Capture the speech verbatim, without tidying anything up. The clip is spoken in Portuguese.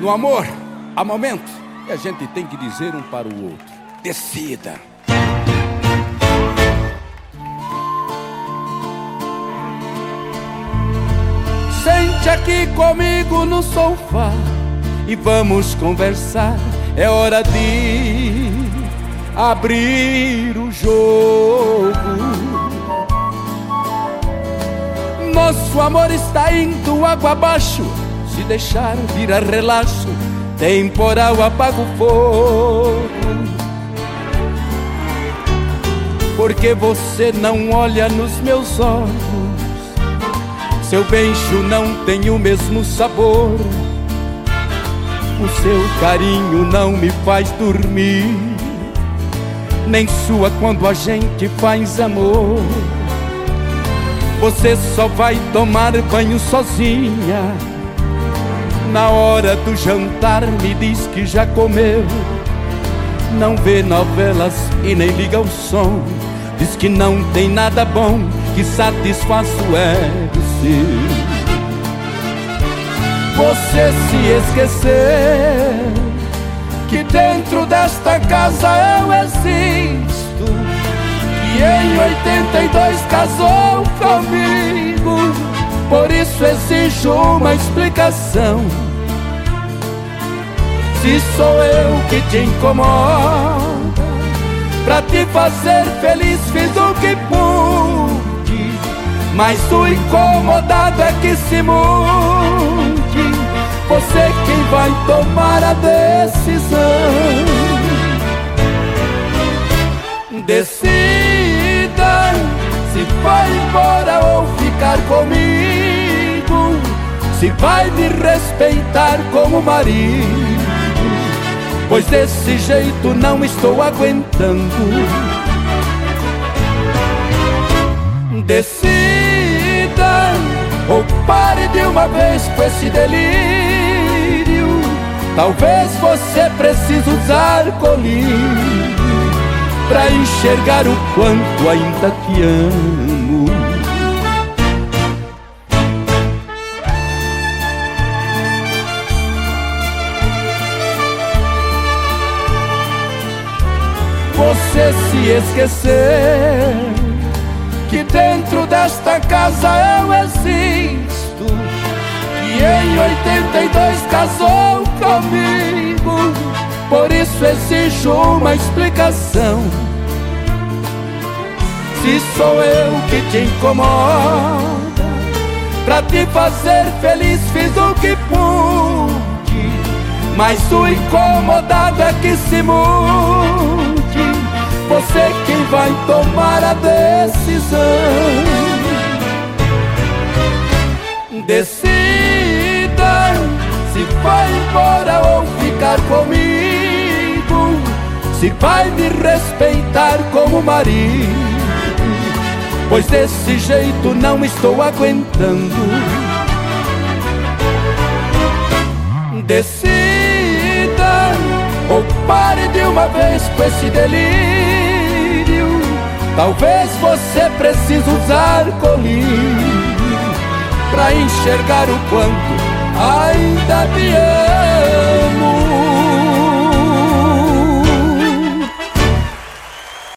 No amor, há momentos que a gente tem que dizer um para o outro: decida. Sente aqui comigo no sofá e vamos conversar. É hora de abrir o jogo. Nosso amor está indo água abaixo. Se deixar virar relaxo, temporal apaga o fogo. Porque você não olha nos meus olhos, seu beijo não tem o mesmo sabor, o seu carinho não me faz dormir, nem sua quando a gente faz amor. Você só vai tomar banho sozinha, na hora do jantar me diz que já comeu. Não vê novelas e nem liga o som, diz que não tem nada bom que satisfaça o ego seu. Você se esqueceu que dentro desta casa eu existo, e em oitenta e dois casou comigo. Por isso exijo uma explicação. Se sou eu que te incomoda, pra te fazer feliz fiz o que pude, mas o incomodado é que se mude. Você quem vai tomar a decisão. Decida se vai embora ou ficar comigo, se vai me respeitar como marido, pois desse jeito não estou aguentando. Decida ou pare de uma vez com esse delírio. Talvez você precise usar colírio pra enxergar o quanto ainda te amo. Você se esqueceu que dentro desta casa eu existo, e em oitenta e dois casou comigo. Por isso exijo uma explicação. Se sou eu que te incomoda, pra te fazer feliz fiz o que pude, mas o incomodado é que se mude. Você quem vai tomar a decisão. Decida se vai embora ou ficar comigo, se vai me respeitar como marido, pois desse jeito não estou aguentando. Decida ou pare de uma vez com esse delírio. Talvez você precise usar colírio pra enxergar o quanto ainda me ama.